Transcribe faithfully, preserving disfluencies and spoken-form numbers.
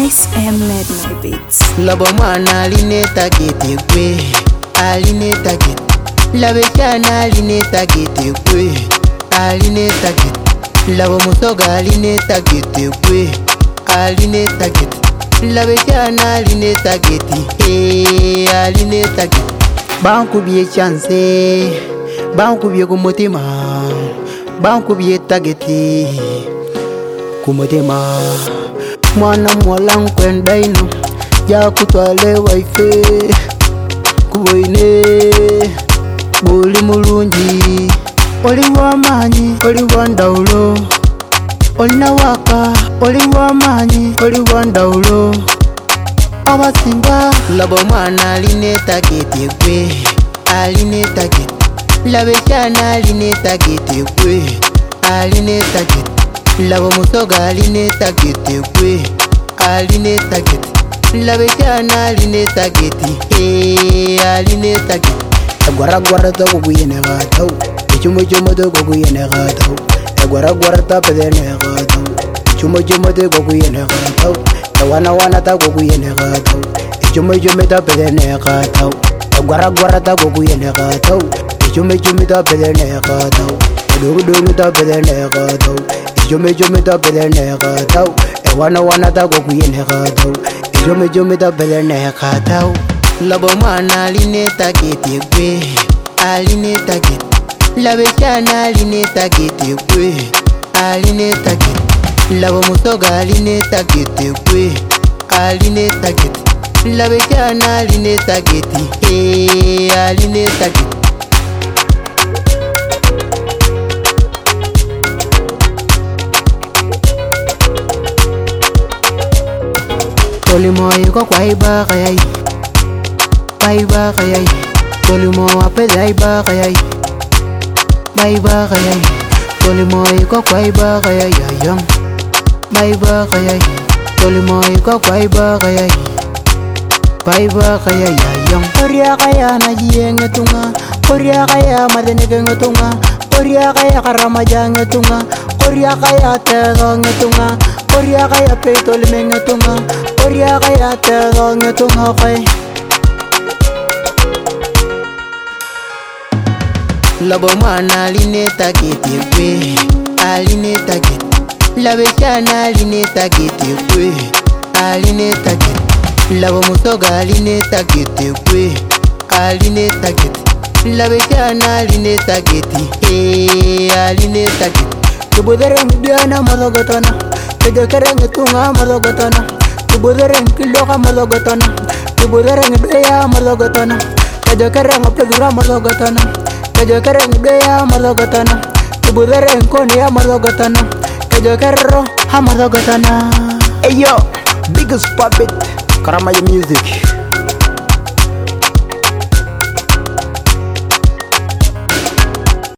Nice M Led My Beats. Labo mwana alineta gete kwe, alineta gete. Labe chana alineta gete kwe, alineta gete. Labo musoga alineta gete kwe, alineta gete. Labe chana alineta gete, eh, alineta gete. Banku biye chance, banku biye kumutima, banku biye tageti kumutima. Mwana mwala nkwenda ino ya kutwale waife kuboine buli mulungi. Oli wamanyi, oli wandaulo, olina waka, oli wamanyi, oli wandaulo. Abasinga labo mwana alineta gete kwe, alineta gete. Labe chana alineta gete kwe, alineta gete. Labo musoga alineta gete kwe, alineta gete. Labe chana alineta gete, eh, alineta gete. Agwara gwara ta kuguyene gatau, ichumo chumo de kuguyene gatau. Agwara gwara ta pedene gatau, ichumo chumo de kuguyene gatau. Wana wana ta kuguyene gatau, ichumo chumo ta pedene gatau. Agwara gwara ta kuguyene gatau, ichumo chumo ta pedene gatau. Dugu dugu ta pedene gatau, ichumo chumo ta pedene gatau. Wana wana ta kuguyene gatau, ichumo chumo ta pedene gatau. Labo mwana alineta gete kwe, alineta gete. Labe chana alineta gete kwe, alineta gete. Labo musoga alineta gete kwe, alineta gete. Labe chana alineta gete, eh, alineta gete. Tolimo yuko kwa iba kayai, baiba kayai. Tolimo apeda iba kayai, baiba kayai. Tolimo yuko kwa iba kayai ayam, baiba kayai. Tolimo yuko kwa iba kayai, baiba kayai ayam. Korea kaya na jienge tunga, Korea kaya madenege ngetunga, Korea kaya karamaja ngetunga, Korea kaya tego ngetunga, Korea kaya petolime ngetunga, Korea kaya tego ngetunga kay. Labo mwana alineta gete kwe, alineta gete. Labe chana alineta gete kwe, alineta gete. Labo musoga alineta gete kwe, alineta gete. Labe chana alineta gete, eh, alineta gete. Kubudere ngidiana malogotana, kejekere ngitunga malogotana. Kubudere ngiloka malogotana, kubudere ngideya malogotana. Kejekere ngapedura malogotana, kejekere ngideya malogotana. Kubudere nkoni ya malogotana, kejekere ro ha malogotana. Hey yo, biggest puppet, Karama Music.